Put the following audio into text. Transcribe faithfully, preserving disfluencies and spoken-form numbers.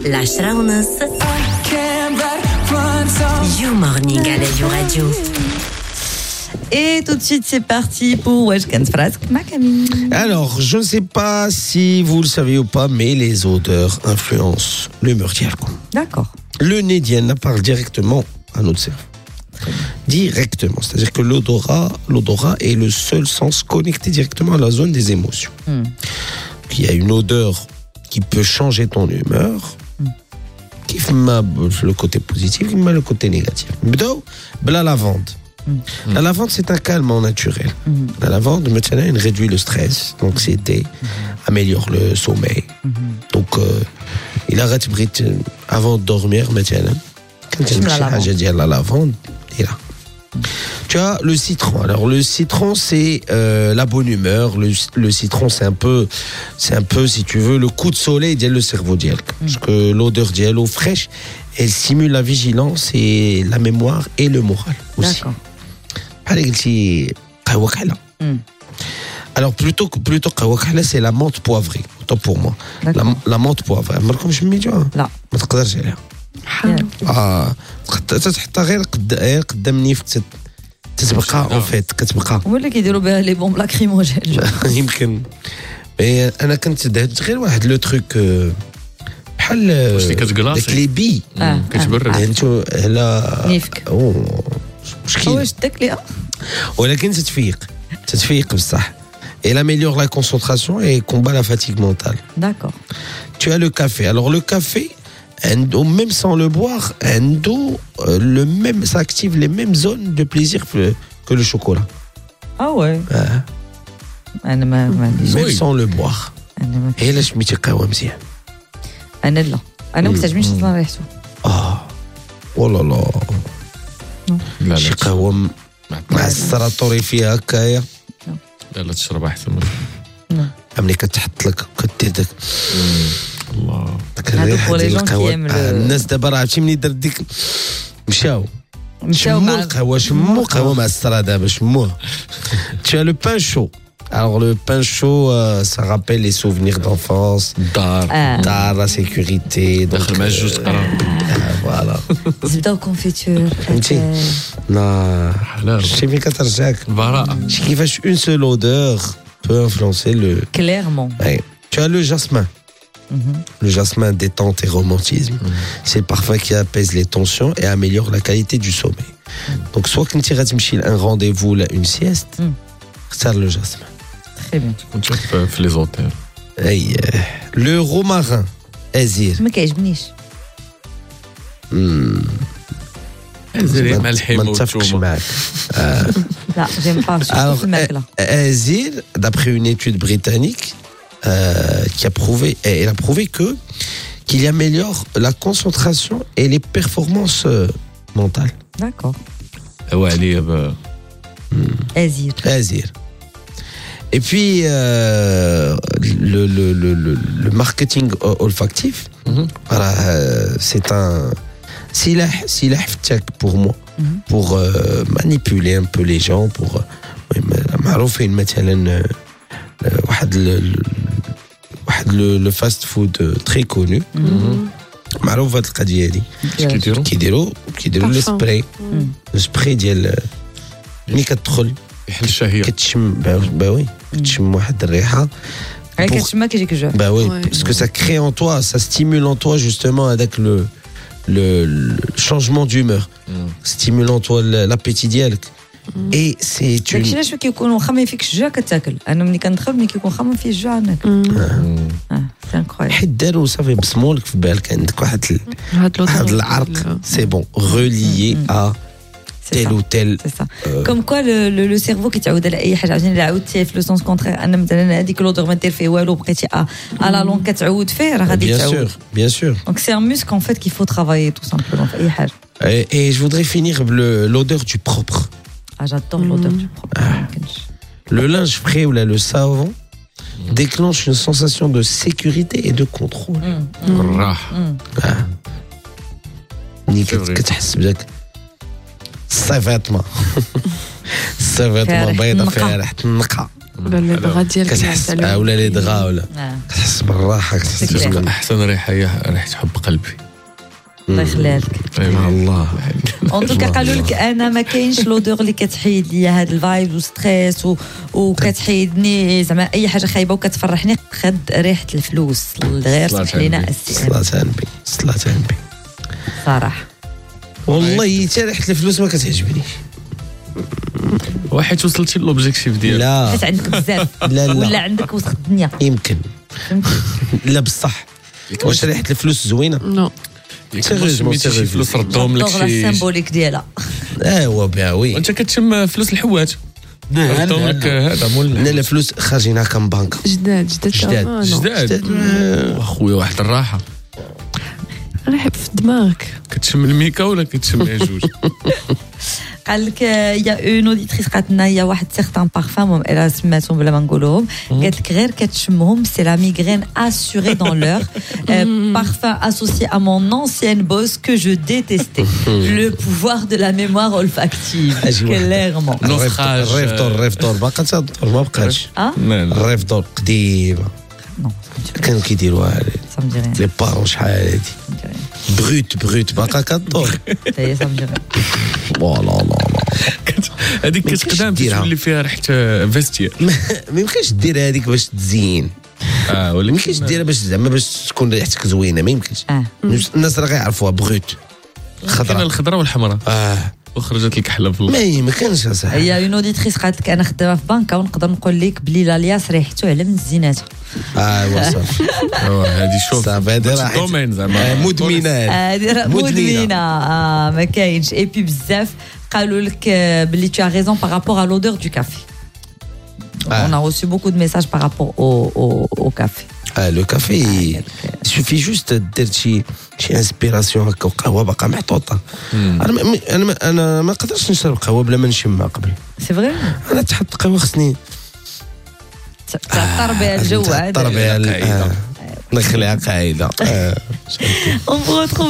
العشرة ونص You Morning à la Radio. Et tout de suite, c'est parti pour Wesh Kan Frask, ma Camille. Alors, je ne sais pas si vous le savez ou pas, mais les odeurs influencent l'humeur d'Yalko. D'accord. Le nez d'Yalna parle directement à notre cerveau. Directement. C'est-à-dire que l'odorat, l'odorat est le seul sens connecté directement à la zone des émotions. Mm. Il y a une odeur qui peut changer ton humeur, mm. qui fait le côté positif, qui fait le côté négatif. Bdo, la lavande. Mm. La lavande, c'est un calmant naturel. Mm. La lavande, maintenant, elle réduit le stress, l'anxiété, mm. améliore le sommeil. Mm. Donc, euh, il arrête avant de dormir, maintenant. Quand tu as la lavande, il est là. Tu as le citron. Alors le citron, c'est euh, la bonne humeur. Le, le citron, c'est un peu, c'est un peu, si tu veux, le coup de soleil d'elle le cerveau d'elle. Mm. Parce que l'odeur d'elle eau fraîche, elle simule la vigilance et la mémoire et le moral aussi. D'accord. Mm. Alors plutôt que plutôt que c'est la menthe poivrée. Autant pour moi. La, la menthe poivrée. Comme je me dis, لا ما تقدرش عليها. اه تحطها غير غير قدام نيفك تتبقى اون فيت كتبقى ولا كيديروا بها لي بومب لاكريموجين يمكن مي انا كنت دهت غير واحد لو تروك بحال داك لي بي كتبرد انتو على نيفك مشكل واش تاكليها ولكن تتفيق تتفيق بصح et elle améliore la concentration et combat la fatigue mentale. D'accord. Tu as le café. Alors le café, Endo, même sans le boire, Endo, euh, le même, ça active les mêmes zones de plaisir que, que le chocolat. Ah ouais. Euh, أنا ما ما عنديش. même sans le boire. أنا ما. Et là, je m'y قهوة مزيان. أنا لا. أنا ما كتعجبنيش أصلا ريحته. آه. Oh là là. لا شي لا قهوة مع السرطوري فيها هكايا. لا لا تشربها احسن ملي كتحط لك كدير داك الله داك الريحه ديال القهوه. الناس دابا راه عرفتي ملي درت ديك مشاو مشاو شموا مع القهوه شموا قهوه مع السرا دابا شموه. Tu as le pain chaud. Alors le pain chaud, euh, ça rappelle les souvenirs d'enfance, الدار d'art, la sécurité. داخل مع جوج قرا Voilà. زبده وكونفيتور. فهمتي؟ لا حلال شتي فين كترجعك براءة شتي كيفاش une seule odeur peut influencer le. Clairement. Ouais. Tu as le jasmin. Mm-hmm. Le jasmin détente et romantisme. Mm-hmm. C'est le parfum qui apaise les tensions et améliore la qualité du sommeil. Mm-hmm. Donc, soit quand tu as un rendez-vous, là, une sieste, c'est mm. le jasmin. Très bien. كنت شوف في لي زوتيل Hey, euh, le romarin, azir. ما كيعجبنيش. زير ملحي ما نتفقش معك. لا j'aime pas. Alors, الماكلة. azir, d'après une étude britannique, euh, qui a prouvé, elle a prouvé que qu'il améliore la concentration et les performances euh, mentales. D'accord. هو عليه ب أزير. Azir. Et puis, euh, le, le, le, le, le marketing olfactif, mm-hmm. voilà, euh, c'est un silah, silah ftak pour moi, mm-hmm. pour euh, manipuler un peu les gens, pour معروف مثلا واحد واحد le fast food très connu. معروف هاد القضيه هادي كيديروا كيديروا كيديروا لو سبراي لو سبراي ديال ملي كتدخل يحل الشهيه كتشم با وي كتشم واحد الريحه هاي كتشم كيجيك الجوع. bah oui parce que ça crée en toi, ça stimule en toi justement avec le le, le changement d'humeur, mm. stimule en toi l'appétit ديالك. et c'est une داكشي علاش كيكون واخا ما فيكش الجوع كتاكل. انا ملي كندخل ملي كيكون خا ما فيه الجوع ناكل. اه سي انكرويبل. حيت داروا صافي بصمولك في بالك عندك واحد ال... واحد العرق سي بون relié à tel ou tel. C'est ça. Euh... Comme quoi le, le, le cerveau كيتعود على اي حاجه عاوتاني عاودتيه في لو سونس كونترير. انا مثلا هذيك لودور ما دير فيه والو بقيتي ا على لون كتعود فيه راه غادي تعود. Bien sûr, bien sûr. Donc c'est un muscle en fait qu'il faut travailler tout simplement في اي حاجه. Et, et je voudrais finir le, l'odeur du propre. Ah j'adore mmh. l'odeur du propre. Ah. Le linge frais ou là le savon déclenche une sensation de sécurité et de contrôle. الراحه ملي كتحس بداك الصيفيطمه الصيفيطمه بيضه فيها ريحه النقا ولا لي دغا ديالك كتحس آه، ولا لي دغا ولا آه. كتحس بالراحه كتحس كتحس بالراحة. احسن ريحه هي ريحه حب قلبي. الله يخليها لك. أيوة. الله اون توكا قالوا لك انا ما كاينش لودور اللي كتحيد لي هاد الفايب وستريس و... وكتحيدني زعما اي حاجه خايبه وكتفرحني خد ريحه الفلوس غير صلاة سمح لينا على السي صلاة على النبي صلاة على النبي. صراحه. والله حتى ريحه الفلوس ما كتعجبنيش. واحد وصلتي لوبجيكتيف ديالك. لا حيت عندك بزاف لا ولا لا عندك وسط الدنيا. يمكن لا بصح. واش ريحه الفلوس زوينه؟ نو سيريوزمون شي فلوس ردهم لك دور لا شي. سيمبوليك ديالها. ايوا بها وي. وانت كتشم فلوس الحوات ردهم لك هذا مول لا لا فلوس خارجين هكا من بنك جداد جداد جداد. آه، نو. جداد. واخويا واحد الراحه. ريحة في دماغك. كتشم الميكا ولا كتشم جوج؟ قال لك يا اون اوديتريس قالت لنا يا واحد سيغتان بارفان الا سمعتهم بلا ما نقولوهم قالت لك غير كتشمهم سي لا ميغرين اسوري دون لور بارفان اسوسي ا مون انسيان بوس كو جو ديتيستي لو بوفوار دو لا ميموار اولفاكتيف كليرمون. نوفراج. الريف دور الريف دور باقا تدور ما بقاش. اه لا لا. الريف دور قديمه نو كانوا كيديروها هادي ça me dit rien. لي بارون شحال هادي ça me dit rien. بروت بروت باقا كدور. Ça y est, ça me dit rien. لا لا لا هذيك ما يمكنش كتقدام ديرها. تولي فيها ريحه فيستير. ما يمكنش دير هذيك باش تزين. اه ما ولكن يمكنش ديرها باش زعما باش تكون ريحتك زوينه ما يمكنش. اه الناس راه غيعرفوها بروت كاينه خضراء. الخضراء والحمراء اه وخرجت لك حله في ما الله. يمكنش اصاحبي. هي اون اوديتريس قالت لك انا خدامه في بنكه ونقدر نقول لك بلي لالياس ريحته على من الزينات. اه صافي ايوا هذه شوف صافي هذه راه الدومين زعما مدمنه. هذه راه مدمنة. مدمنه اه ما كاينش اي بي بزاف قالوا لك آه، بلي tu as raison par rapport à l'odeur du café. Ah. On a reçu beaucoup de messages par rapport au, au, au café. اه لو كافي سوفي جوست دير شي شي انسبيراسيون هكا وقهوه باقا محطوطه. انا ما انا ما انا ما نقدرش نشرب قهوه بلا ما نشمها قبل. C'est vrai. انا تحط قهوه خصني تعطر بها الجو تعطر عاد. بها ال- قاعدة. آه. نخليها قاعده. آه. On vous retrouve